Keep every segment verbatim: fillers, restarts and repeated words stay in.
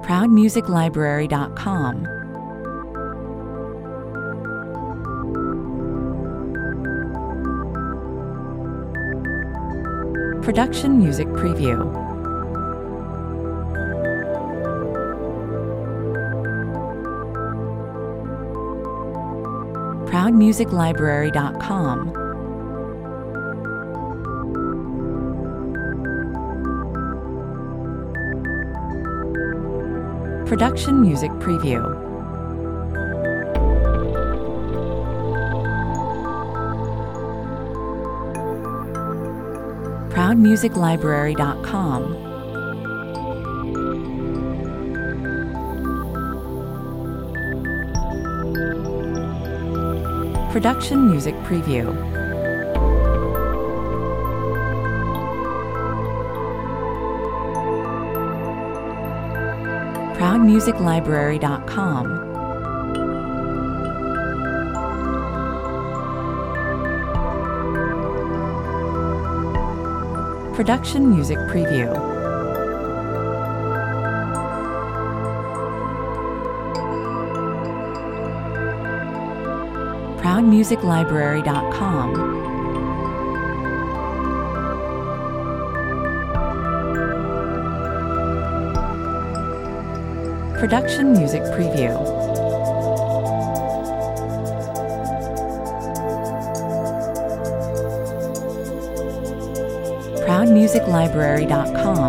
proud music library dot com. Production Music Preview. proud music library dot com. Production Music Preview. proud music library dot com. Production Music Preview. proud music library dot com. Production Music Preview. proud music library dot com. Production Music Preview. proud music library dot com.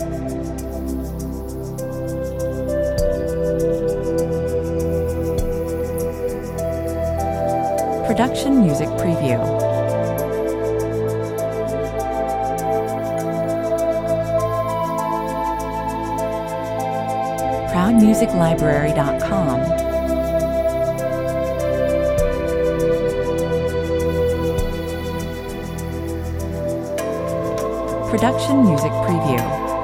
Production Music Preview. proud music library dot com. Production Music Preview.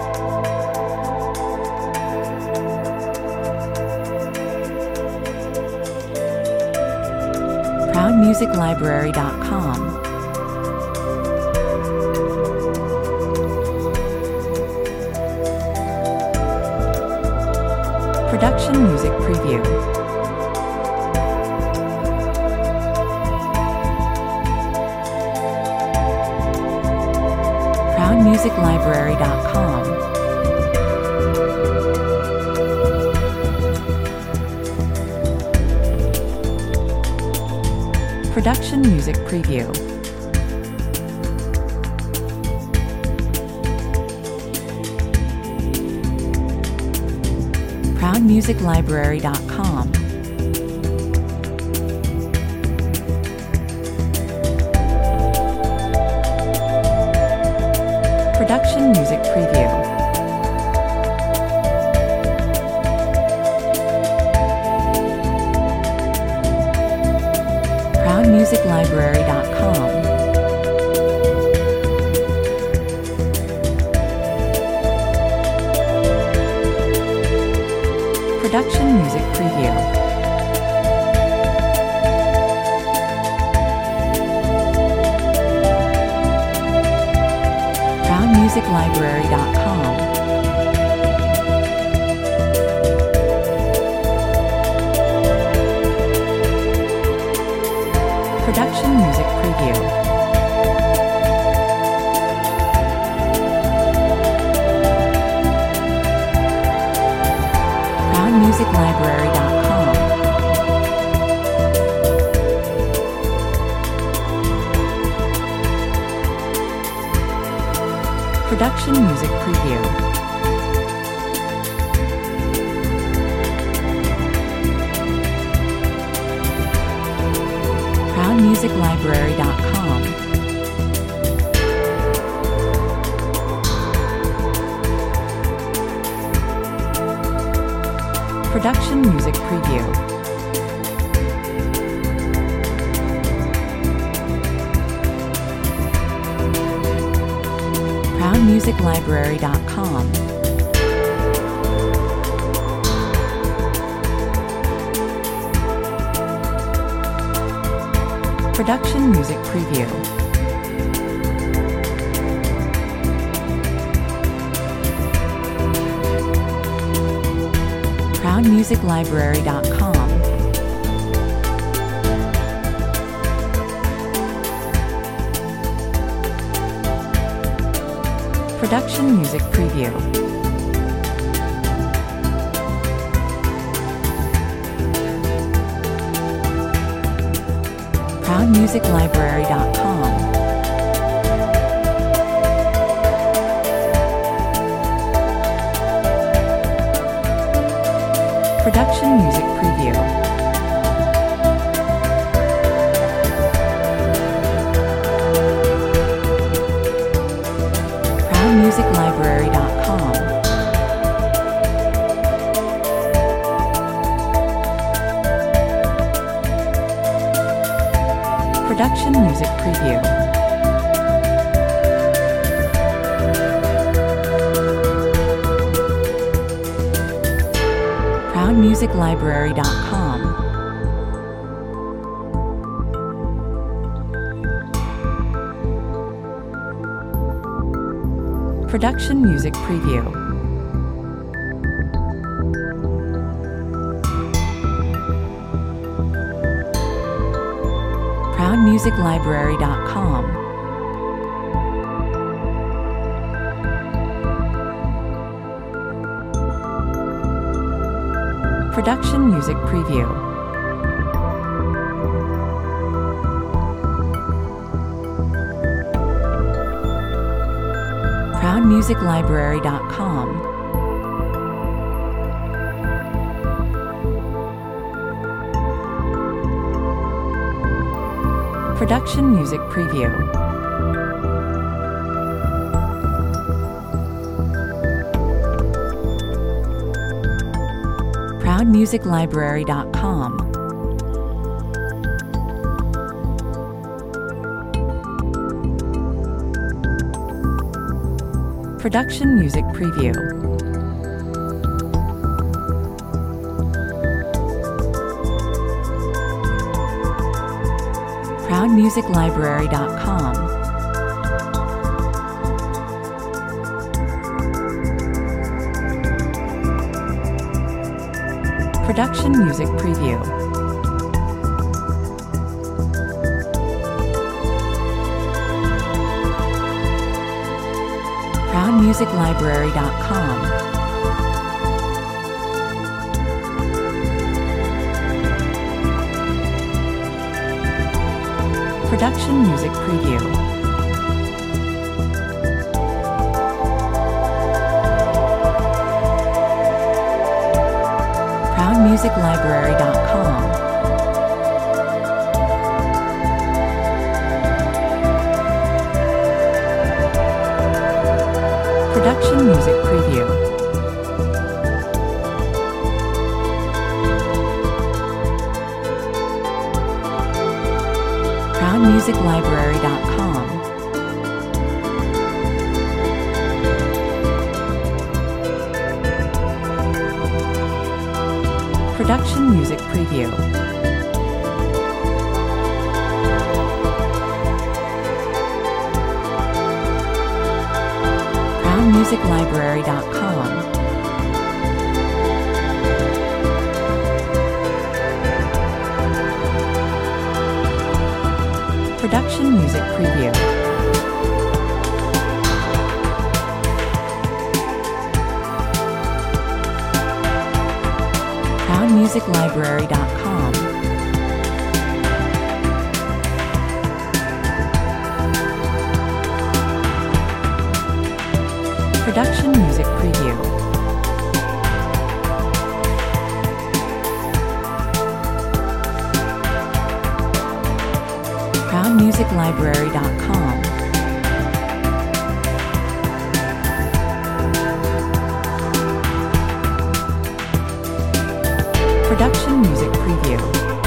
proud music library dot com. Production Music Preview. proud music library dot com. Production Music Preview. proud music library dot com. Production Music Preview. proud music library dot com. Production Music Preview. proud music library dot com. Production Music Preview. proud music library dot com. Production Music Preview. proud music library dot com. Production Music Preview. proud music library dot com. Production Music Preview. music library dot com. Production Music Preview. proud music library dot com. Production Music Preview. proud music library dot com. Production Music Preview. proud music library dot com. Production Music Preview. proud music library dot com. Production Music Preview. proud music library dot com. Production Music Preview. proud music library dot com. Production Music Preview. proud music library dot com. Production Music Preview. proud music library dot com. Production Music Preview. proud music library dot com. Production Music Preview. proud music library dot com. Production Music Preview. proud music library dot com. Production Music Preview. proud music library dot com. Production Music Preview. proud music library dot com. Production Music Preview.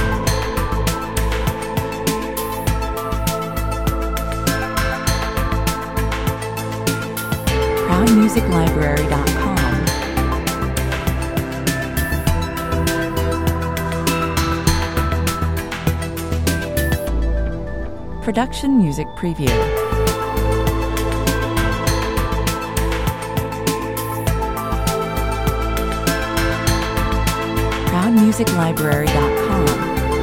proud music library dot com. Production Music Preview. music library dot com.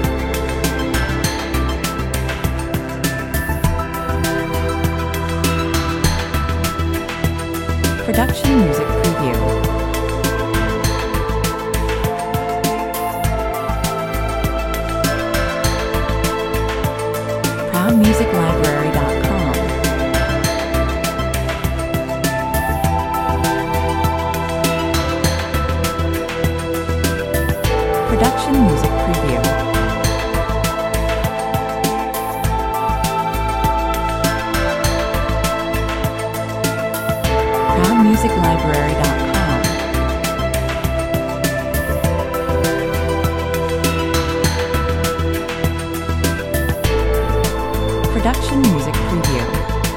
Production Music Preview. proud music library dot com. Production Music Preview. proud music library dot com. Production Music Preview.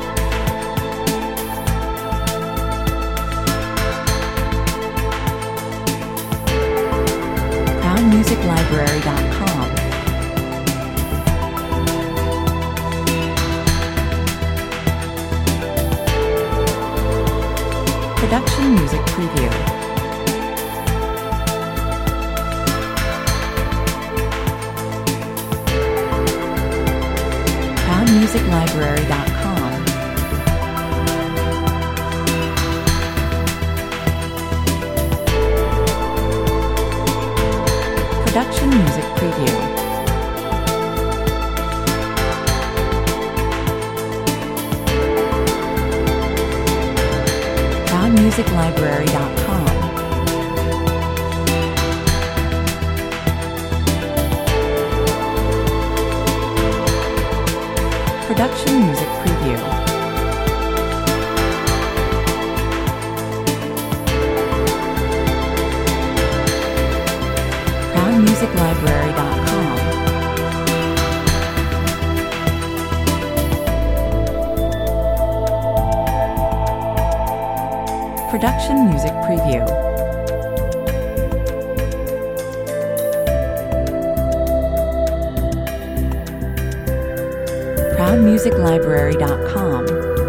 proud music library dot com. Production Music Preview. proud music library dot com. Production Music Preview. proud music library dot com. Production Music Preview. proud music library dot com. Production Music Preview. proud music library dot com.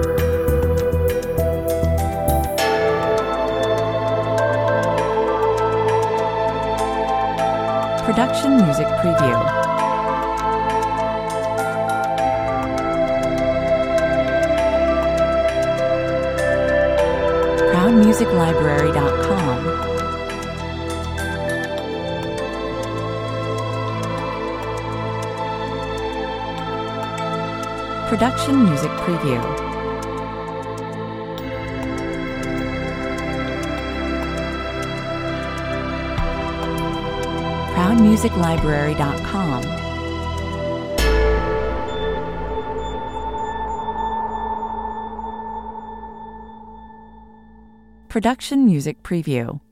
Production Music Preview. proud music library dot com. Production Music Preview. proud music library dot com. Production Music Preview.